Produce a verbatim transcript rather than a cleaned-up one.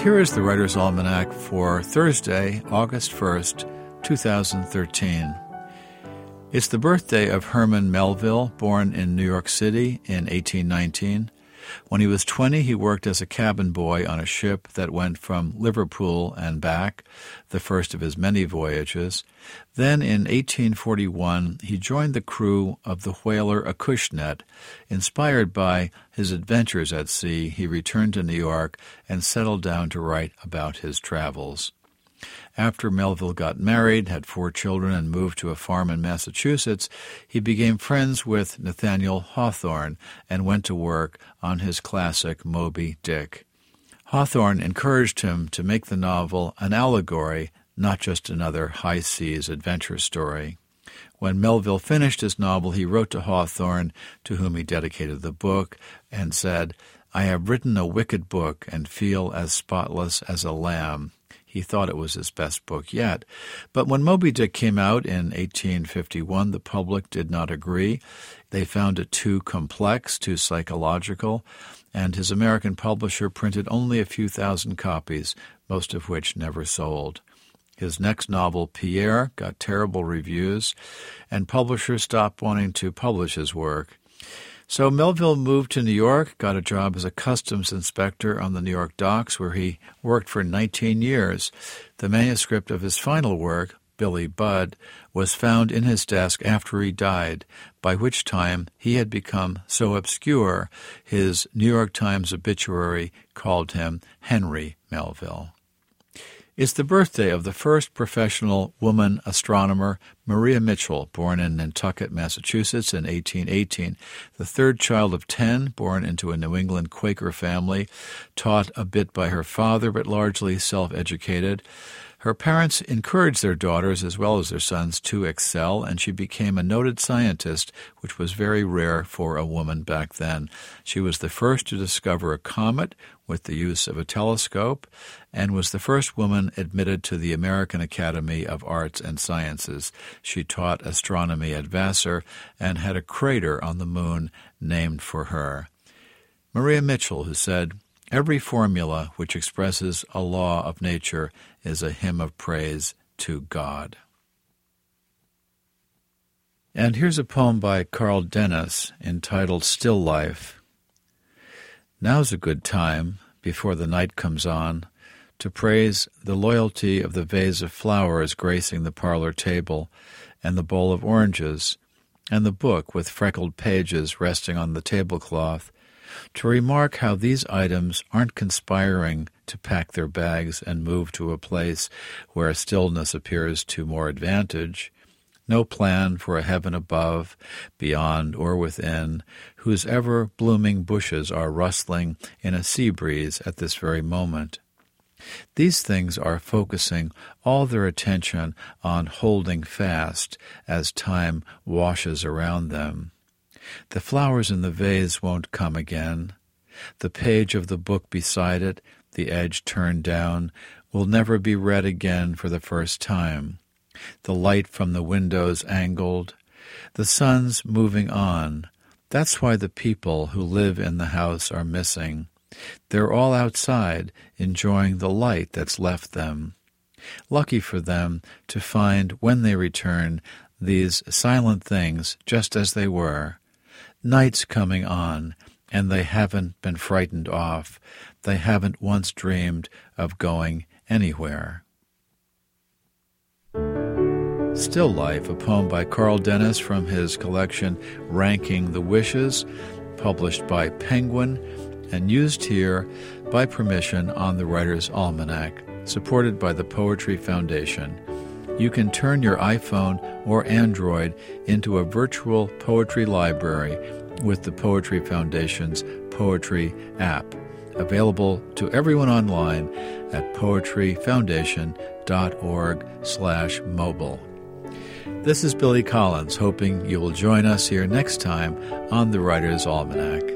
here is the Writer's Almanac for Thursday, August first, two thousand thirteen. It's the birthday of Herman Melville, born in New York City in eighteen nineteen. When he was twenty, he worked as a cabin boy on a ship that went from Liverpool and back, the first of his many voyages. Then in eighteen forty-one, he joined the crew of the whaler Acushnet. Inspired by his adventures at sea, he returned to New York and settled down to write about his travels. After Melville got married, had four children, and moved to a farm in Massachusetts, he became friends with Nathaniel Hawthorne and went to work on his classic Moby Dick. Hawthorne encouraged him to make the novel an allegory, not just another high seas adventure story. When Melville finished his novel, he wrote to Hawthorne, to whom he dedicated the book, and said, "I have written a wicked book and feel as spotless as a lamb." He thought it was his best book yet. But when Moby Dick came out in eighteen fifty-one, the public did not agree. They found it too complex, too psychological, and his American publisher printed only a few thousand copies, most of which never sold. His next novel, Pierre, got terrible reviews, and publishers stopped wanting to publish his work. So Melville moved to New York, got a job as a customs inspector on the New York docks, where he worked for nineteen years. The manuscript of his final work, Billy Budd, was found in his desk after he died, by which time he had become so obscure his New York Times obituary called him Henry Melville. It's the birthday of the first professional woman astronomer, Maria Mitchell, born in Nantucket, Massachusetts in eighteen eighteen. The third child of ten, born into a New England Quaker family, taught a bit by her father, but largely self-educated. Her parents encouraged their daughters as well as their sons to excel, and she became a noted scientist, which was very rare for a woman back then. She was the first to discover a comet with the use of a telescope, and was the first woman admitted to the American Academy of Arts and Sciences. She taught astronomy at Vassar and had a crater on the moon named for her. Maria Mitchell, who said, "Every formula which expresses a law of nature is a hymn of praise to God." And here's a poem by Carl Dennis entitled Still Life. Now's a good time, before the night comes on, to praise the loyalty of the vase of flowers gracing the parlor table, and the bowl of oranges, and the book with freckled pages resting on the tablecloth, to remark how these items aren't conspiring to pack their bags and move to a place where stillness appears to more advantage, no plan for a heaven above, beyond, or within, whose ever-blooming bushes are rustling in a sea breeze at this very moment. These things are focusing all their attention on holding fast as time washes around them. The flowers in the vase won't come again. The page of the book beside it, the edge turned down, will never be read again for the first time. The light from the windows angled. The sun's moving on. That's why the people who live in the house are missing. They're all outside, enjoying the light that's left them. Lucky for them to find, when they return, these silent things just as they were. Night's coming on, and they haven't been frightened off. They haven't once dreamed of going anywhere. Still Life, a poem by Carl Dennis from his collection Ranking the Wishes, published by Penguin, and used here by permission on the Writer's Almanac, supported by the Poetry Foundation. You can turn your iPhone or Android into a virtual poetry library with the Poetry Foundation's Poetry app, available to everyone online at poetryfoundation.org slash mobile. This is Billy Collins, hoping you will join us here next time on the Writer's Almanac.